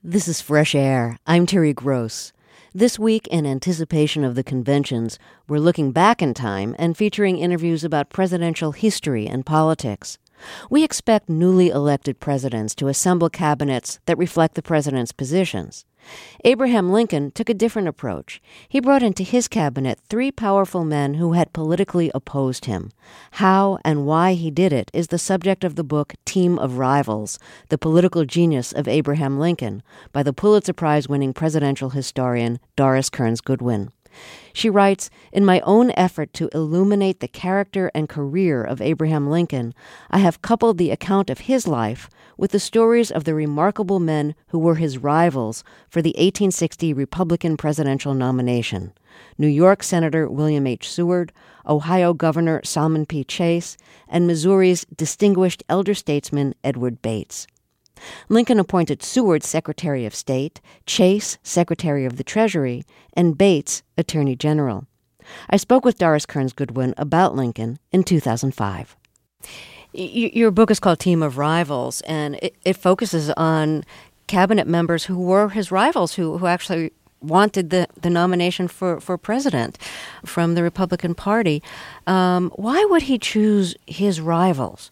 This is Fresh Air. I'm Terry Gross. This week, in anticipation of the conventions, we're looking back in time and featuring interviews about presidential history and politics. We expect newly elected presidents to assemble cabinets that reflect the president's positions. Abraham Lincoln took a different approach. He brought into his cabinet three powerful men who had politically opposed him. How and why he did it is the subject of the book Team of Rivals, The Political Genius of Abraham Lincoln, by the Pulitzer Prize-winning presidential historian Doris Kearns Goodwin. She writes, "In my own effort to illuminate the character and career of Abraham Lincoln, I have coupled the account of his life with the stories of the remarkable men who were his rivals for the 1860 Republican presidential nomination: New York Senator William H. Seward, Ohio Governor Salmon P. Chase, and Missouri's distinguished elder statesman Edward Bates." Lincoln appointed Seward Secretary of State, Chase Secretary of the Treasury, and Bates Attorney General. I spoke with Doris Kearns Goodwin about Lincoln in 2005. Your book is called Team of Rivals, and it focuses on cabinet members who were his rivals, who actually wanted the nomination for president from the Republican Party. Why would he choose his rivals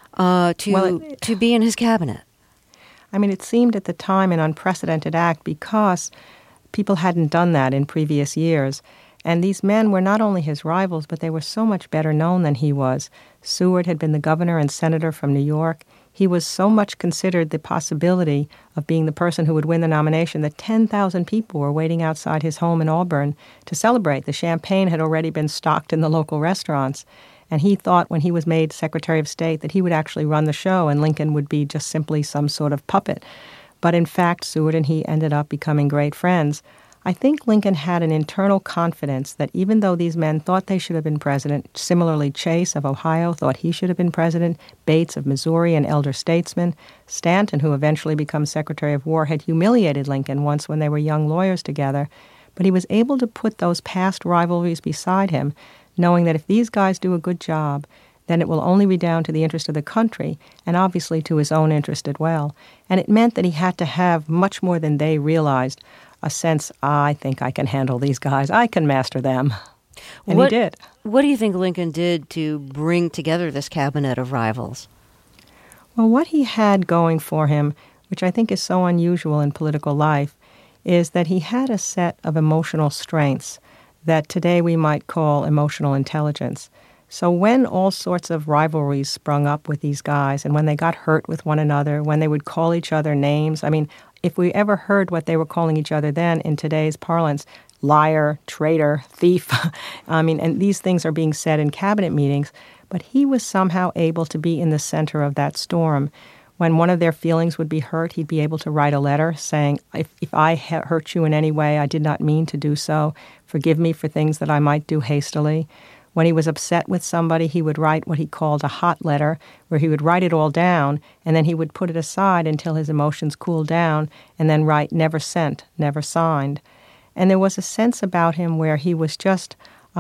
to be in his cabinet? I mean, it seemed at the time an unprecedented act because people hadn't done that in previous years. And these men were not only his rivals, but they were so much better known than he was. Seward had been the governor and senator from New York. He was so much considered the possibility of being the person who would win the nomination that 10,000 people were waiting outside his home in Auburn to celebrate. The champagne had already been stocked in the local restaurants. And he thought when he was made Secretary of State that he would actually run the show and Lincoln would be just simply some sort of puppet. But in fact, Seward and he ended up becoming great friends. I think Lincoln had an internal confidence that even though these men thought they should have been president, similarly Chase of Ohio thought he should have been president, Bates of Missouri, an elder statesman, Stanton, who eventually becomes Secretary of War, had humiliated Lincoln once when they were young lawyers together. But he was able to put those past rivalries beside him, knowing that if these guys do a good job, then it will only be down to the interest of the country and obviously to his own interest as well. And it meant that he had to have much more than they realized, a sense, I think I can handle these guys, I can master them. And he did. What do you think Lincoln did to bring together this cabinet of rivals? Well, what he had going for him, which I think is so unusual in political life, is that he had a set of emotional strengths that today we might call emotional intelligence. So when all sorts of rivalries sprung up with these guys, and when they got hurt with one another, when they would call each other names, I mean, if we ever heard what they were calling each other then in today's parlance, liar, traitor, thief, and these things are being said in cabinet meetings, but he was somehow able to be in the center of that storm. When one of their feelings would be hurt, he'd be able to write a letter saying, if I hurt you in any way, I did not mean to do so. Forgive me for things that I might do hastily. When he was upset with somebody, he would write what he called a hot letter, where he would write it all down, and then he would put it aside until his emotions cooled down, and then write never sent, never signed. And there was a sense about him where he was just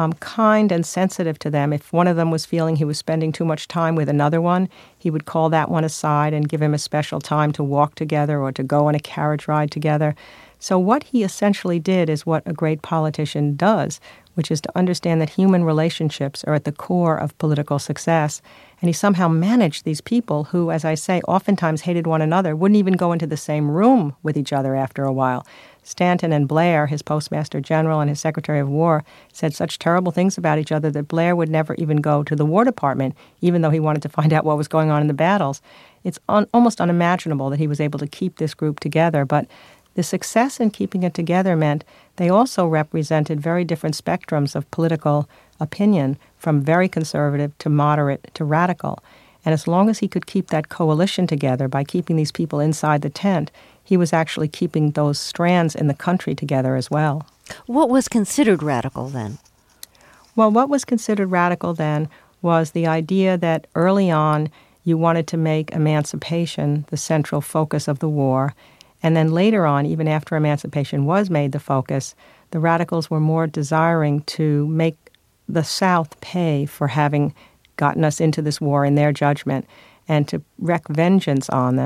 kind and sensitive to them. If one of them was feeling he was spending too much time with another one, he would call that one aside and give him a special time to walk together or to go on a carriage ride together. So what he essentially did is what a great politician does, which is to understand that human relationships are at the core of political success. And he somehow managed these people who, as I say, oftentimes hated one another, wouldn't even go into the same room with each other after a while. Stanton and Blair, his Postmaster General and his Secretary of War, said such terrible things about each other that Blair would never even go to the War Department, even though he wanted to find out what was going on in the battles. It's almost unimaginable that he was able to keep this group together, but the success in keeping it together meant they also represented very different spectrums of political opinion, from very conservative to moderate to radical. And as long as he could keep that coalition together by keeping these people inside the tent, he was actually keeping those strands in the country together as well. What was considered radical then? Well, what was considered radical then was the idea that early on you wanted to make emancipation the central focus of the war. And then later on, even after emancipation was made the focus, the radicals were more desiring to make the South pay for having gotten us into this war in their judgment and to wreak vengeance on them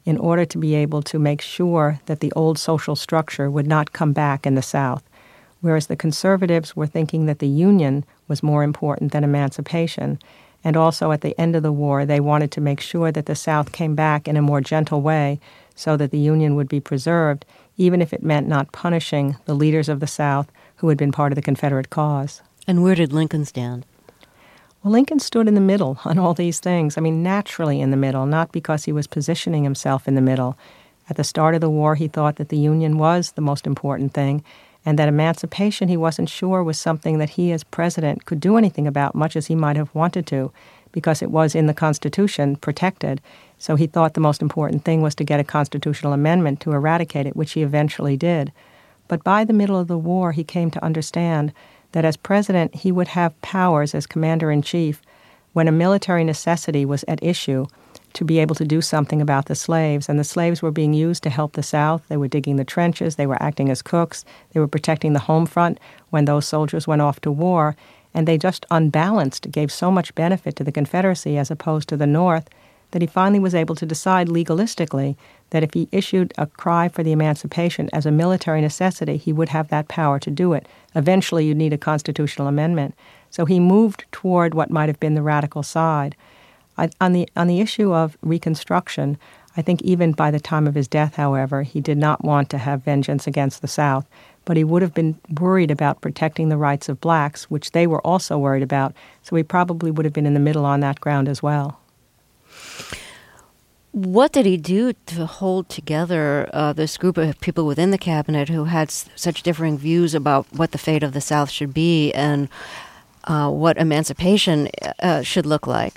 in order to be able to make sure that the old social structure would not come back in the South. Whereas the conservatives were thinking that the Union was more important than emancipation. And also at the end of the war, they wanted to make sure that the South came back in a more gentle way so that the Union would be preserved, even if it meant not punishing the leaders of the South who had been part of the Confederate cause. And where did Lincoln stand? Well, Lincoln stood in the middle on all these things. I mean, naturally in the middle, not because he was positioning himself in the middle. At the start of the war, he thought that the Union was the most important thing, and that emancipation, he wasn't sure, was something that he as president could do anything about, much as he might have wanted to, because it was in the Constitution protected. So he thought the most important thing was to get a constitutional amendment to eradicate it, which he eventually did. But by the middle of the war, he came to understand that as president, he would have powers as commander-in-chief when a military necessity was at issue to be able to do something about the slaves. And the slaves were being used to help the South. They were digging the trenches. They were acting as cooks. They were protecting the home front when those soldiers went off to war. And they just unbalanced, gave so much benefit to the Confederacy as opposed to the North, that he finally was able to decide legalistically that if he issued a cry for the emancipation as a military necessity, he would have that power to do it. Eventually, you'd need a constitutional amendment. So he moved toward what might have been the radical side. On the issue of Reconstruction, I think even by the time of his death, however, he did not want to have vengeance against the South, but he would have been worried about protecting the rights of blacks, which they were also worried about, so he probably would have been in the middle on that ground as well. What did he do to hold together this group of people within the cabinet who had such differing views about what the fate of the South should be and what emancipation should look like?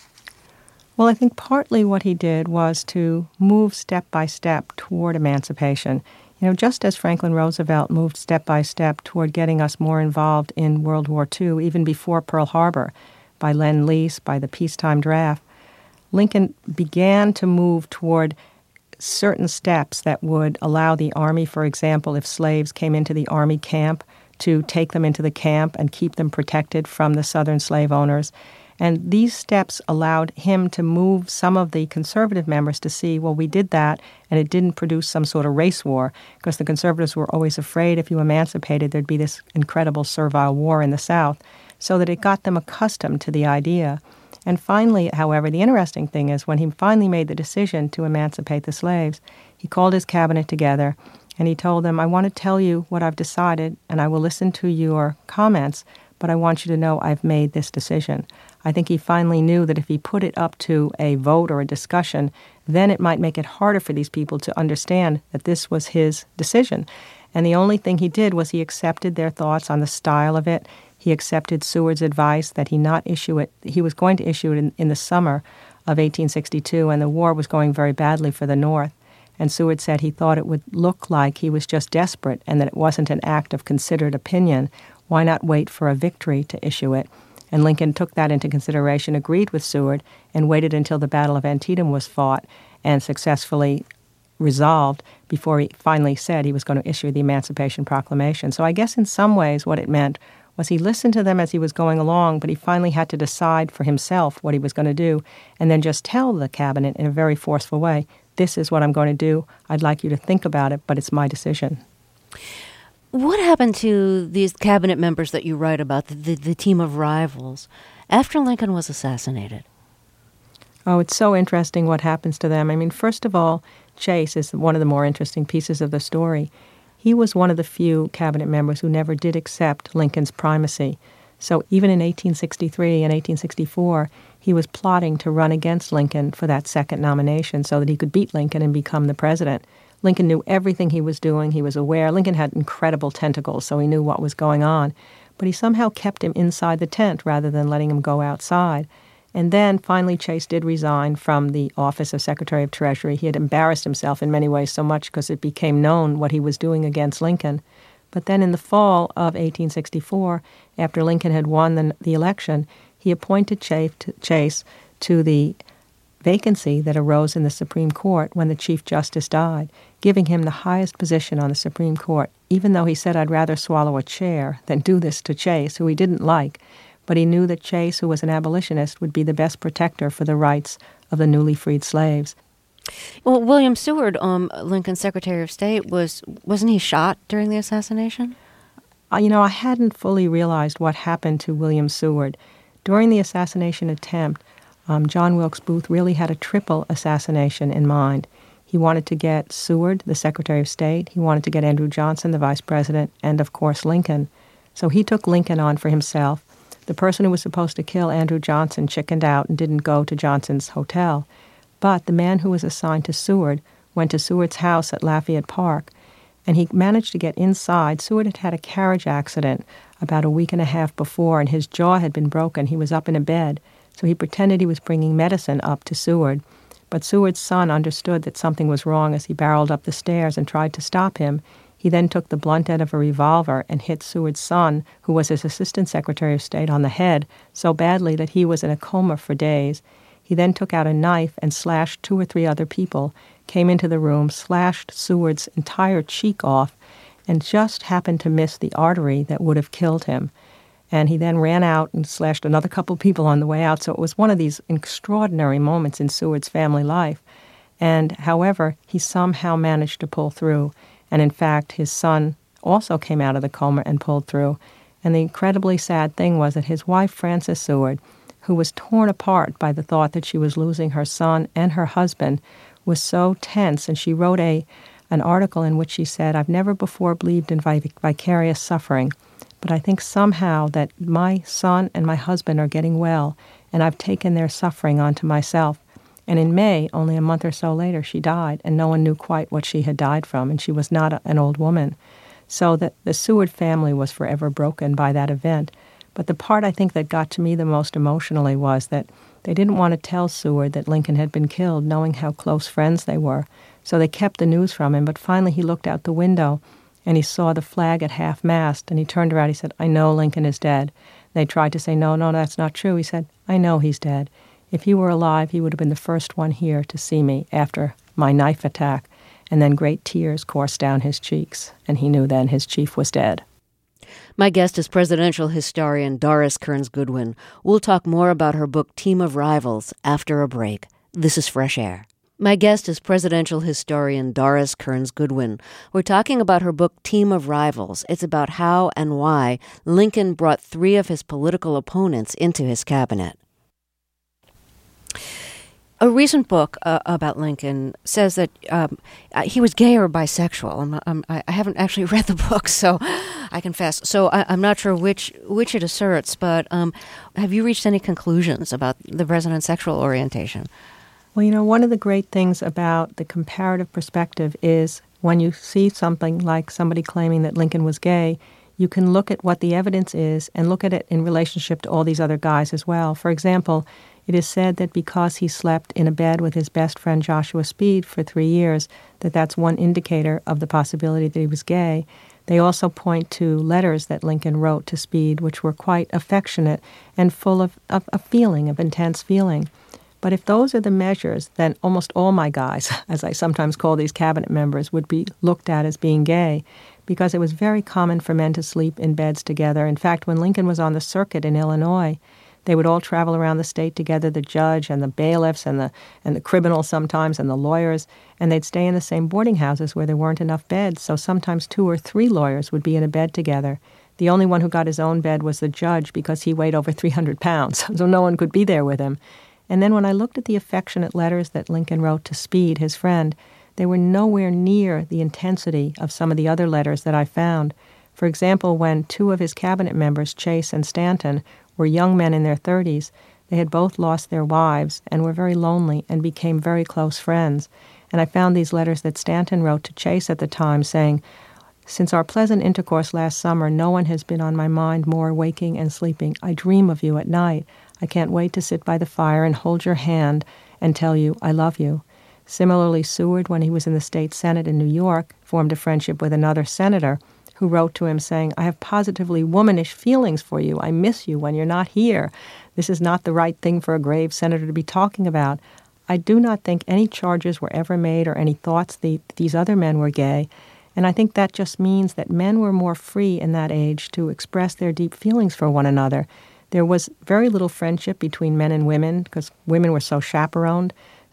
Well, I think partly what he did was to move step by step toward emancipation. You know, just as Franklin Roosevelt moved step by step toward getting us more involved in World War II, even before Pearl Harbor, by Lend-Lease, by the peacetime draft, Lincoln began to move toward certain steps that would allow the Army, for example, if slaves came into the Army camp, to take them into the camp and keep them protected from the Southern slave owners. And these steps allowed him to move some of the conservative members to see, well, we did that, and it didn't produce some sort of race war, because the conservatives were always afraid if you emancipated, there'd be this incredible servile war in the South, so that it got them accustomed to the idea. And finally, however, the interesting thing is when he finally made the decision to emancipate the slaves, he called his cabinet together, and he told them, I want to tell you what I've decided, and I will listen to your comments, but I want you to know I've made this decision. I think he finally knew that if he put it up to a vote or a discussion, then it might make it harder for these people to understand that this was his decision. And the only thing he did was he accepted their thoughts on the style of it. He accepted Seward's advice that he not issue it. He was going to issue it in the summer of 1862, and the war was going very badly for the North. And Seward said he thought it would look like he was just desperate and that it wasn't an act of considered opinion. Why not wait for a victory to issue it? And Lincoln took that into consideration, agreed with Seward, and waited until the Battle of Antietam was fought and successfully resolved before he finally said he was going to issue the Emancipation Proclamation. So I guess in some ways what it meant was he listened to them as he was going along, but he finally had to decide for himself what he was going to do and then just tell the cabinet in a very forceful way, this is what I'm going to do. I'd like you to think about it, but it's my decision. What happened to these cabinet members that you write about, the team of rivals, after Lincoln was assassinated? Oh, it's so interesting what happens to them. I mean, first of all, Chase is one of the more interesting pieces of the story. He was one of the few cabinet members who never did accept Lincoln's primacy. So even in 1863 and 1864, he was plotting to run against Lincoln for that second nomination so that he could beat Lincoln and become the president. Lincoln knew everything he was doing. He was aware. Lincoln had incredible tentacles, so he knew what was going on. But he somehow kept him inside the tent rather than letting him go outside. And then finally Chase did resign from the office of Secretary of Treasury. He had embarrassed himself in many ways so much because it became known what he was doing against Lincoln. But then in the fall of 1864, after Lincoln had won the election, he appointed Chase to the vacancy that arose in the Supreme Court when the Chief Justice died, giving him the highest position on the Supreme Court, even though he said, I'd rather swallow a chair than do this to Chase, who he didn't like. But he knew that Chase, who was an abolitionist, would be the best protector for the rights of the newly freed slaves. Well, William Seward, Lincoln's Secretary of State, wasn't he shot during the assassination? I hadn't fully realized what happened to William Seward. During the assassination attempt, John Wilkes Booth really had a triple assassination in mind. He wanted to get Seward, the Secretary of State. He wanted to get Andrew Johnson, the Vice President, and, of course, Lincoln. So he took Lincoln on for himself. The person who was supposed to kill Andrew Johnson chickened out and didn't go to Johnson's hotel. But the man who was assigned to Seward went to Seward's house at Lafayette Park, and he managed to get inside. Seward had had a carriage accident about a week and a half before, and his jaw had been broken. He was up in a bed, so he pretended he was bringing medicine up to Seward. But Seward's son understood that something was wrong as he barreled up the stairs and tried to stop him. He then took the blunt end of a revolver and hit Seward's son, who was his Assistant Secretary of State, on the head so badly that he was in a coma for days. He then took out a knife and slashed 2 or 3 other people, came into the room, slashed Seward's entire cheek off, and just happened to miss the artery that would have killed him. And he then ran out and slashed another couple people on the way out. So it was one of these extraordinary moments in Seward's family life. And however, he somehow managed to pull through. And in fact, his son also came out of the coma and pulled through. And the incredibly sad thing was that his wife, Frances Seward, who was torn apart by the thought that she was losing her son and her husband, was so tense. And she wrote an article in which she said, "I've never before believed in vicarious suffering, but I think somehow that my son and my husband are getting well, and I've taken their suffering onto myself." And in May, only a month or so later, she died, and no one knew quite what she had died from, and she was not an old woman. So that the Seward family was forever broken by that event. But the part I think that got to me the most emotionally was that they didn't want to tell Seward that Lincoln had been killed, knowing how close friends they were. So they kept the news from him, but finally he looked out the window and he saw the flag at half-mast, and he turned around, he said, "I know Lincoln is dead." They tried to say, no, that's not true. He said, "I know he's dead. If he were alive, he would have been the first one here to see me after my knife attack." And then great tears coursed down his cheeks, and he knew then his chief was dead. My guest is presidential historian Doris Kearns Goodwin. We'll talk more about her book Team of Rivals after a break. This is Fresh Air. My guest is presidential historian Doris Kearns Goodwin. We're talking about her book Team of Rivals. It's about how and why Lincoln brought 3 of his political opponents into his cabinet. A recent book about Lincoln says that he was gay or bisexual. I haven't actually read the book, so I confess. So I'm not sure which it asserts, but have you reached any conclusions about the president's sexual orientation? Well, one of the great things about the comparative perspective is when you see something like somebody claiming that Lincoln was gay, you can look at what the evidence is and look at it in relationship to all these other guys as well. For example, it is said that because he slept in a bed with his best friend Joshua Speed for 3 years, that's one indicator of the possibility that he was gay. They also point to letters that Lincoln wrote to Speed, which were quite affectionate and full of feeling, of intense feeling. But if those are the measures, then almost all my guys, as I sometimes call these cabinet members, would be looked at as being gay, because it was very common for men to sleep in beds together. In fact, when Lincoln was on the circuit in Illinois, they would all travel around the state together, the judge and the bailiffs and the criminals sometimes and the lawyers, and they'd stay in the same boarding houses where there weren't enough beds, so sometimes 2 or 3 lawyers would be in a bed together. The only one who got his own bed was the judge because he weighed over 300 pounds, so no one could be there with him. And then when I looked at the affectionate letters that Lincoln wrote to Speed, his friend, they were nowhere near the intensity of some of the other letters that I found. For example, when 2 of his cabinet members, Chase and Stanton, were young men in their 30s, they had both lost their wives and were very lonely and became very close friends. And I found these letters that Stanton wrote to Chase at the time saying, "Since our pleasant intercourse last summer, no one has been on my mind more waking and sleeping. I dream of you at night. I can't wait to sit by the fire and hold your hand and tell you I love you." Similarly, Seward, when he was in the state Senate in New York, formed a friendship with another senator who wrote to him saying, "I have positively womanish feelings for you. I miss you when you're not here. This is not the right thing for a grave senator to be talking about." I do not think any charges were ever made or any thoughts these other men were gay. And I think that just means that men were more free in that age to express their deep feelings for one another. There was very little friendship between men and women because women were so chaperoned.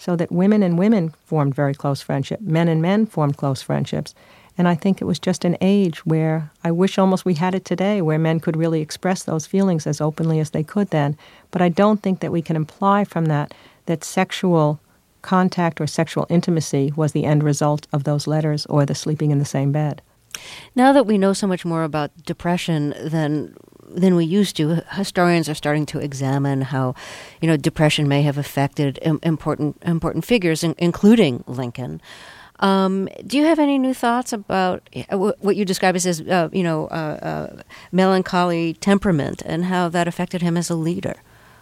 so that women and women formed very close friendship. Men and men formed close friendships. And I think it was just an age where I wish almost we had it today, where men could really express those feelings as openly as they could then. But I don't think that we can imply from that sexual contact or sexual intimacy was the end result of those letters or the sleeping in the same bed. Now that we know so much more about depression than we used to, historians are starting to examine how, depression may have affected important figures, including Lincoln. Do you have any new thoughts about what you describe as melancholy temperament and how that affected him as a leader?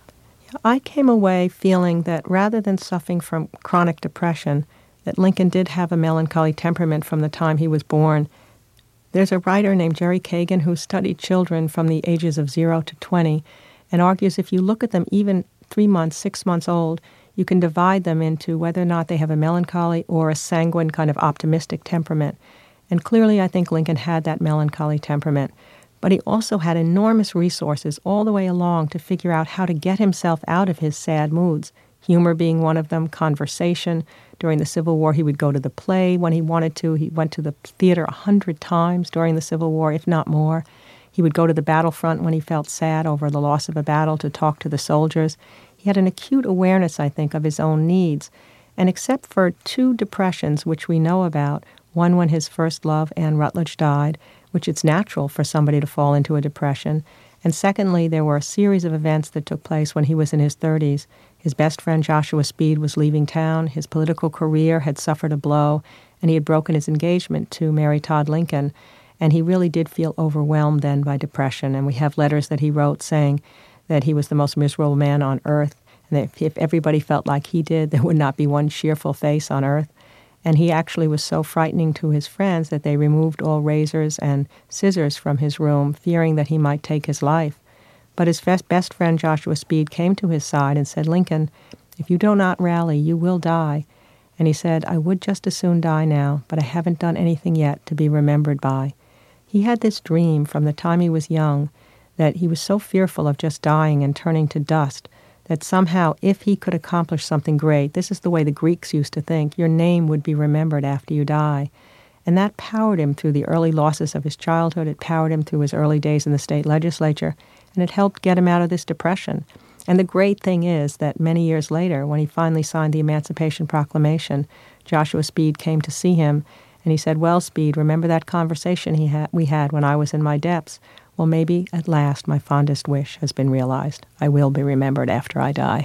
I came away feeling that rather than suffering from chronic depression, that Lincoln did have a melancholy temperament from the time he was born. There's a writer named Jerry Kagan who studied children from the ages of 0 to 20 and argues if you look at them even 3 months, 6 months old, you can divide them into whether or not they have a melancholy or a sanguine kind of optimistic temperament. And clearly I think Lincoln had that melancholy temperament. But he also had enormous resources all the way along to figure out how to get himself out of his sad moods. Humor being one of them, conversation. During the Civil War, he would go to the play when he wanted to. He went to the theater 100 times during the Civil War, if not more. He would go to the battlefront when he felt sad over the loss of a battle to talk to the soldiers. He had an acute awareness, I think, of his own needs. And except for 2 depressions, which we know about, one when his first love, Anne Rutledge, died, which it's natural for somebody to fall into a depression. And secondly, there were a series of events that took place when he was in his 30s. His best friend Joshua Speed was leaving town. His political career had suffered a blow, and he had broken his engagement to Mary Todd Lincoln. And he really did feel overwhelmed then by depression. And we have letters that he wrote saying that he was the most miserable man on earth, and that if everybody felt like he did, there would not be one cheerful face on earth. And he actually was so frightening to his friends that they removed all razors and scissors from his room, fearing that he might take his life. But his best friend Joshua Speed came to his side and said, "Lincoln, if you do not rally, you will die." And he said, "I would just as soon die now, but I haven't done anything yet to be remembered by." He had this dream from the time he was young that he was so fearful of just dying and turning to dust that somehow if he could accomplish something great, this is the way the Greeks used to think, your name would be remembered after you die. And that powered him through the early losses of his childhood. It powered him through his early days in the state legislature, and it helped get him out of this depression. And the great thing is that many years later, when he finally signed the Emancipation Proclamation, Joshua Speed came to see him, and he said, "Well, Speed, remember that conversation we had when I was in my depths? Well, maybe at last my fondest wish has been realized. I will be remembered after I die."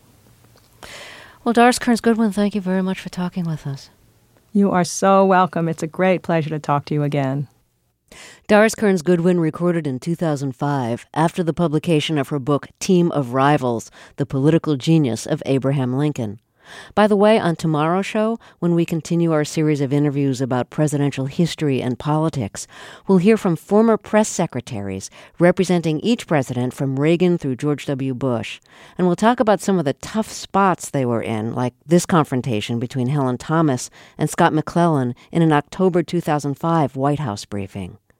Well, Doris Kearns Goodwin, thank you very much for talking with us. You are so welcome. It's a great pleasure to talk to you again. Doris Kearns Goodwin recorded in 2005 after the publication of her book Team of Rivals, The Political Genius of Abraham Lincoln. By the way, on tomorrow's show, when we continue our series of interviews about presidential history and politics, we'll hear from former press secretaries representing each president from Reagan through George W. Bush. And we'll talk about some of the tough spots they were in, like this confrontation between Helen Thomas and Scott McClellan in an October 2005 White House briefing.